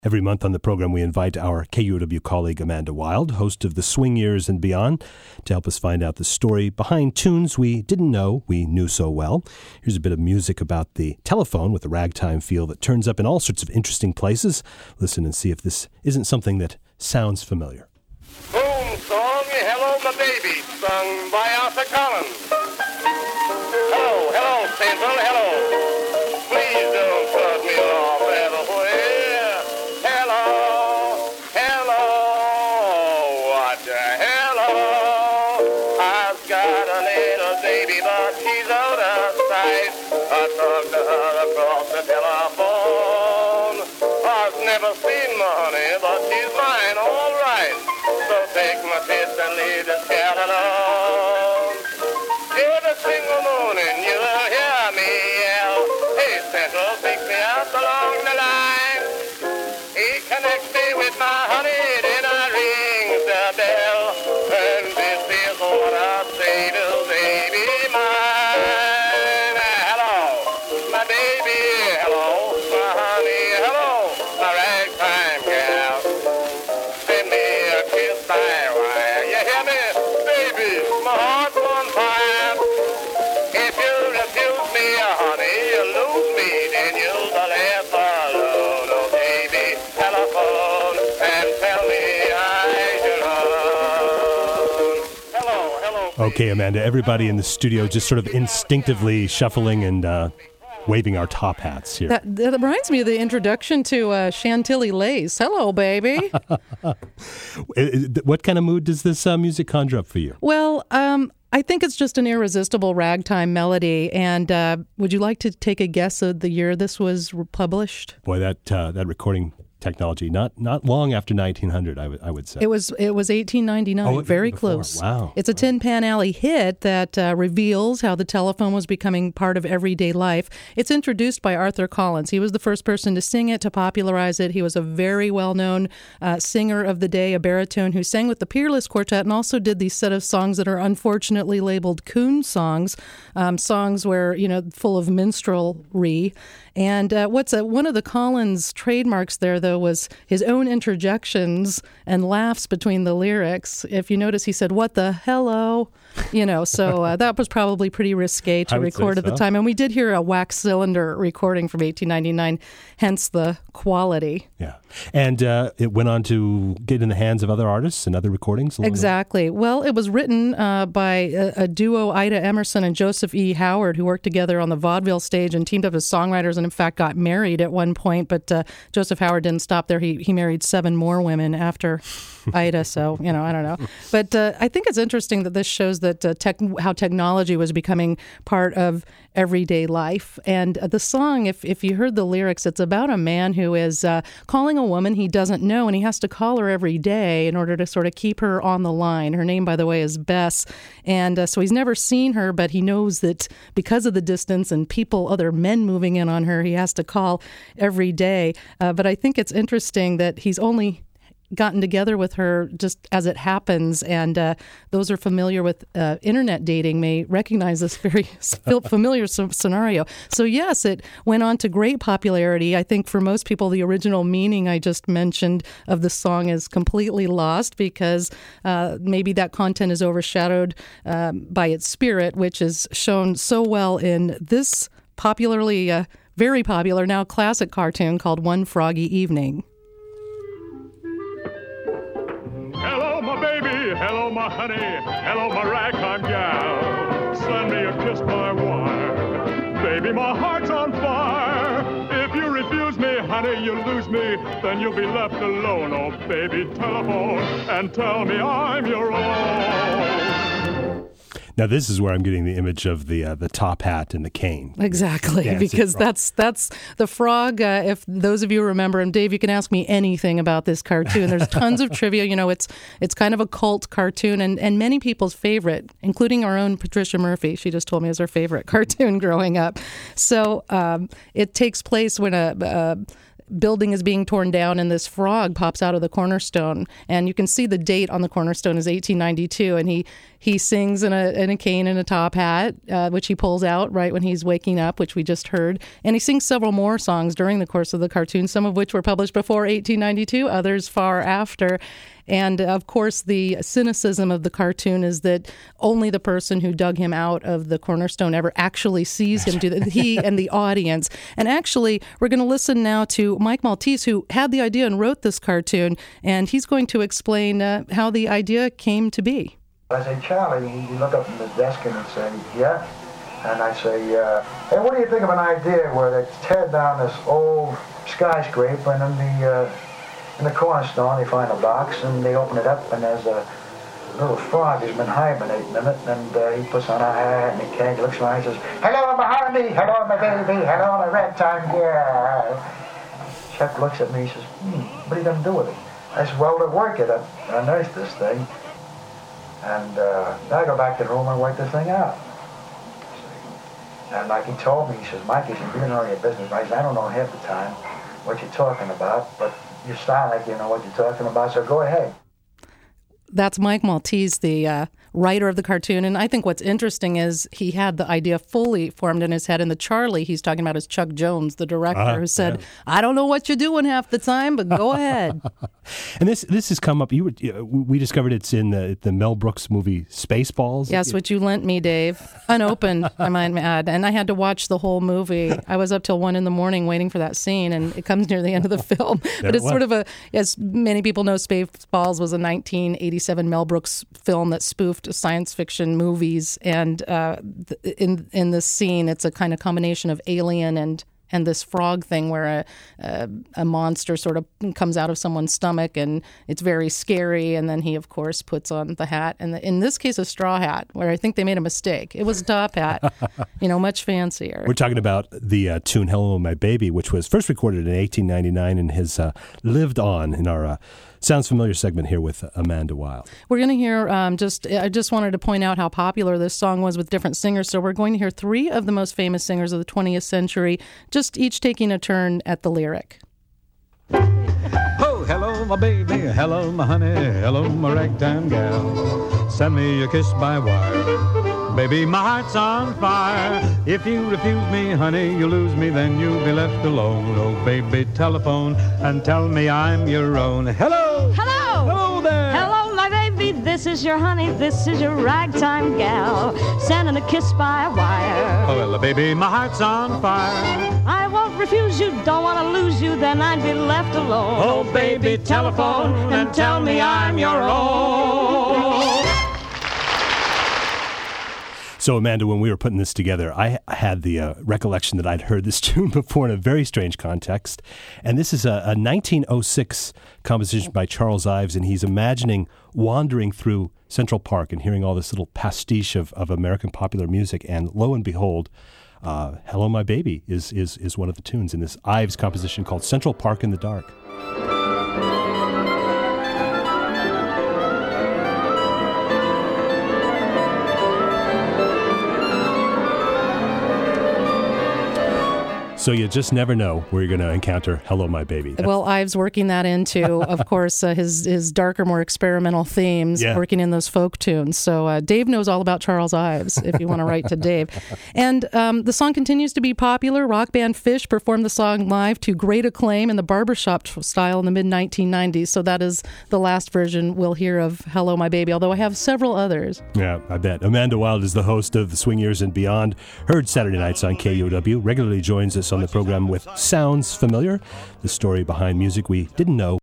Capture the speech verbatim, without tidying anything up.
Every month on the program, we invite our K U O W colleague Amanda Wild, host of the Swing Years and Beyond, to help us find out the story behind tunes we didn't know we knew so well. Here's a bit of music about the telephone with a ragtime feel that turns up in all sorts of interesting places. Listen and see if this isn't something that sounds familiar. Home song, Hello My Baby, sung by Arthur Collins. Hello, hello, Central, hello. Please don't cut me off everywhere. Hello, hello, what the hello? I've got a little baby, but she's out of sight. I talked to her across the telephone. I've never seen my honey, but she's mine, all right. So take my kiss and leave this cat alone. Every single morning you'll hear me yell, hey Central, pick me up along the line. He connects me with my honey, then I ring the bell. And this is what I say to baby mine. Hello, my baby, hello, my honey, hello, my ragtime gal. Send me a kiss by wire. You hear me, baby? My heart's on fire. If you refuse me, honey, you lose me, then you'll be left alone. Oh, baby, telephone and tell me I should run. Hello, hello. Okay, Amanda, everybody in the studio just sort of instinctively shuffling and uh, waving our top hats here. That, that reminds me of the introduction to uh, Chantilly Lace. Hello, baby. What kind of mood does this uh, music conjure up for you? Well, um, I think it's just an irresistible ragtime melody. And uh, would you like to take a guess of the year this was published? Boy, that uh, that recording technology, not not long after nineteen hundred, I, w- I would say. It was it was eighteen ninety-nine, oh, very before. close. Wow. It's a Tin Pan Alley hit that uh, reveals how the telephone was becoming part of everyday life. It's introduced by Arthur Collins. He was the first person to sing it, to popularize it. He was a very well-known uh, singer of the day, a baritone who sang with the Peerless Quartet and also did these set of songs that are unfortunately labeled coon songs, um, songs where, you know, full of minstrelry. And uh, what's a, one of the Collins trademarks there, though, was his own interjections and laughs between the lyrics. If you notice, he said, "What the hello?" You know, so uh, that was probably pretty risque to record at so. the time. And we did hear a wax cylinder recording from eighteen ninety-nine, hence the quality. Yeah. And uh, it went on to get in the hands of other artists and other recordings? Exactly. Well, it was written uh, by a, a duo, Ida Emerson and Joseph E. Howard, who worked together on the vaudeville stage and teamed up as songwriters and, in fact, got married at one point. But uh, Joseph Howard didn't stop there. He, he married seven more women after Ida. So, you know, I don't know. But uh, I think it's interesting that this shows that uh, tech, how technology was becoming part of everyday life. And uh, the song, if, if you heard the lyrics, it's about a man who is uh, calling a woman he doesn't know, and he has to call her every day in order to sort of keep her on the line. Her name, by the way, is Bess. And uh, so he's never seen her, but he knows that because of the distance and people, other men moving in on her, he has to call every day. Uh, but I think it's interesting that he's only gotten together with her just as it happens, and uh, those are familiar with uh, internet dating may recognize this very familiar scenario. So yes, it went on to great popularity. I think for most people, the original meaning I just mentioned of the song is completely lost because uh, maybe that content is overshadowed um, by its spirit, which is shown so well in this popularly, uh, very popular, now classic cartoon called One Froggy Evening. Hello, my honey. Hello, my ragtime gal. Send me a kiss by wire. Baby, my heart's on fire. If you refuse me, honey, you lose me. Then you'll be left alone. Oh, baby, telephone and tell me I'm your own. Now, this is where I'm getting the image of the uh, the top hat and the cane. Exactly, because that's that's the frog. Uh, if those of you remember, and Dave, you can ask me anything about this cartoon. There's tons of trivia. You know, it's it's kind of a cult cartoon, and, and many people's favorite, including our own Patricia Murphy. She just told me it was her favorite cartoon growing up. So um, it takes place when a, a building is being torn down and this frog pops out of the cornerstone, and you can see the date on the cornerstone is eighteen ninety-two, and he He sings in a in a cane and a top hat, uh, which he pulls out right when he's waking up, which we just heard. And he sings several more songs during the course of the cartoon, some of which were published before eighteen ninety-two, others far after. And, of course, the cynicism of the cartoon is that only the person who dug him out of the cornerstone ever actually sees him do that, he and the audience. And actually, we're going to listen now to Mike Maltese, who had the idea and wrote this cartoon, and he's going to explain uh, how the idea came to be. I say, Charlie, he'd look up from his desk and he'd say, yeah? And I say, uh, hey, what do you think of an idea where they tear down this old skyscraper and then the... Uh, in the cornerstone, they find a box, and they open it up, and there's a little frog who's been hibernating in it, and uh, he puts on a hat and a cane, he looks around, he says, hello, my honey, hello, my baby, hello, my ragtime girl. Chuck looks at me, he says, hmm, what are you going to do with it? I said, well, to work it, I, I nursed this thing, and uh, I go back to the room and work this thing out. And like he told me, he says, Mike, he said, you know your business. I said, I don't know half the time what you're talking about, but you sound like you know what you're talking about, so go ahead. That's Mike Maltese, the uh, writer of the cartoon. And I think what's interesting is he had the idea fully formed in his head. And the Charlie he's talking about is Chuck Jones, the director, uh, who said, yeah. I don't know what you're doing half the time, but go ahead. And this this has come up. You were, we discovered it's in the the Mel Brooks movie Spaceballs. Yes, which you lent me, Dave, unopened, I might add. And I had to watch the whole movie. I was up till one in the morning waiting for that scene, and it comes near the end of the film. But it's it sort of a, as many people know, Spaceballs was a nineteen eighty-seven Mel Brooks film that spoofed science fiction movies. And uh, in in this scene, it's a kind of combination of Alien and and this frog thing where a, a a monster sort of comes out of someone's stomach, and it's very scary. And then he, of course, puts on the hat, and the, in this case, a straw hat, where I think they made a mistake. It was a top hat, you know, much fancier. We're talking about the uh, tune "Hello, My Baby," which was first recorded in eighteen ninety-nine and has uh, lived on in our uh, Sounds Familiar segment here with Amanda Wilde. We're going to hear um, just, I just wanted to point out how popular this song was with different singers. So we're going to hear three of the most famous singers of the twentieth century, just each taking a turn at the lyric. Oh, hello, my baby, hello, my honey, hello, my ragtime gal. Send me a kiss by wire. Baby, my heart's on fire. If you refuse me, honey, you lose me, then you'll be left alone. Oh, baby, telephone and tell me I'm your own. Hello! Hello! Hello there! Hello, my baby, this is your honey, this is your ragtime gal. Sending a kiss by wire. Oh, well, baby, my heart's on fire. I won't refuse you, don't want to lose you, then I'd be left alone. Oh, baby, telephone and tell me I'm your own. So, Amanda, when we were putting this together, I had the uh, recollection that I'd heard this tune before in a very strange context. And this is a, a nineteen oh six composition by Charles Ives, and he's imagining wandering through Central Park and hearing all this little pastiche of, of American popular music. And lo and behold, uh, Hello, My Baby is, is, is one of the tunes in this Ives composition called Central Park in the Dark. So you just never know where you're going to encounter Hello, My Baby. That's... Well, Ives working that into, of course, uh, his his darker, more experimental themes, yeah. working in those folk tunes. So uh, Dave knows all about Charles Ives, if you want to write to Dave. And um, the song continues to be popular. Rock band Phish performed the song live to great acclaim in the barbershop style in the mid nineteen nineties. So that is the last version we'll hear of Hello, My Baby, although I have several others. Yeah, I bet. Amanda Wilde is the host of the Swing Years and Beyond, heard Saturday nights on K U O W, regularly joins us on the program with Sounds Familiar, the story behind music we didn't know.